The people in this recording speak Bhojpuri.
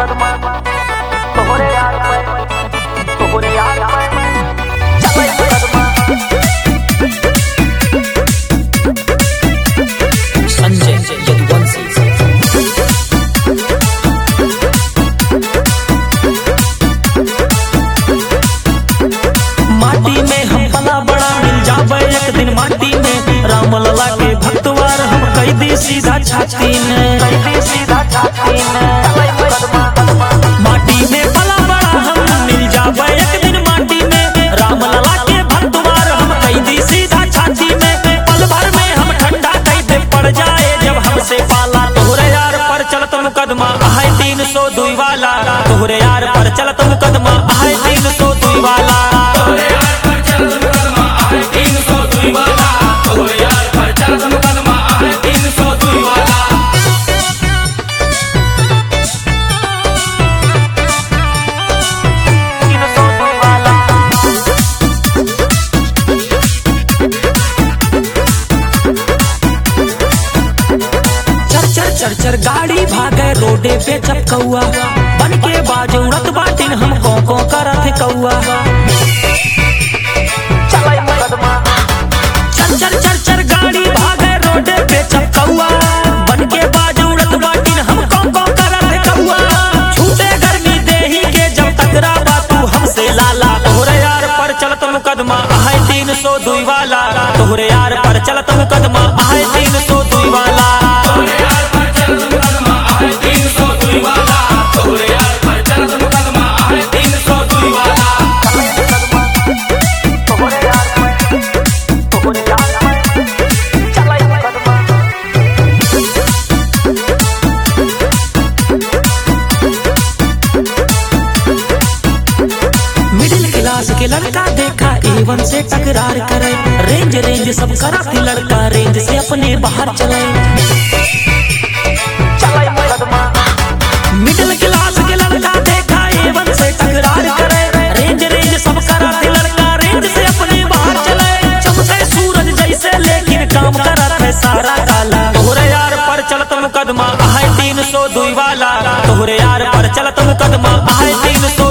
मुकदमा तोहरे यार पे तोहरे यार पे चले मुकदमा। संजय यदुवंशी माटी में हम पला बड़ा मिल जाबे एक दिन माटी में राम लला के भक्तवार हम कैदी सीधा छाती में माटी में पला बड़ा हम मिल जाबे एक दिन माटी में राम लला के भक्तवार हम कैदी सीधा छाती में पल भर में हम ठंडा कैदे पड़ जाए जब हमसे पाला तोहरे यार पर चलत मुकदमा है 302 वाला तोहरे यार पर चलत मुकदमा है 302 वाला चर गाड़ी भागे रोडे पे चपकौआ बन के बाज उड़त बाटिन हम को करत कौआ चर गाड़ी भागे रोडे पे चपकौआ बन के बाज उड़त बाटिन हम को करत कौआ छूटे गर्मी देही के जब टकरा बातू हमसे लाला तोहरे यार पर चलत मुकदमा है 302 वाला तोहरे यार पर चलत मुकदमा है 302 वाला के लड़का देखा एवन से टकरार करे रेंज सब करा लड़का रेंज से अपने बाहर चले मिडिल क्लास के लड़का देखा एवन से टकरार करे रेंज सब करा लड़का रेंज से अपने बाहर चले चमके सूरज जैसे लेकिन काम करत है सारा काला तोहरे यार पर चलत मुकदमा है 302 वाला तोहरे यार पर चलत मुकदमा है 302